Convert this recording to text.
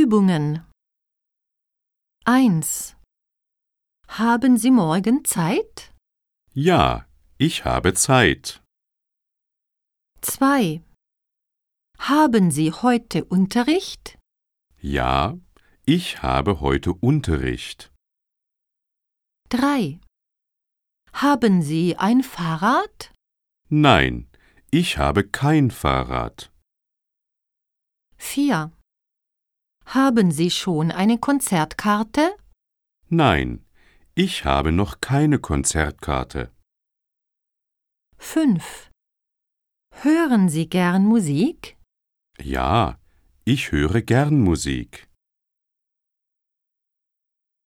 Übungen. 1. Haben Sie morgen Zeit? Ja, ich habe Zeit. 2. Haben Sie heute Unterricht? Ja, ich habe heute Unterricht. 3. Haben Sie ein Fahrrad? Nein, ich habe kein Fahrrad. 4. Haben Sie schon eine Konzertkarte? Nein, ich habe noch keine Konzertkarte. 5. Hören Sie gern Musik? Ja, ich höre gern Musik.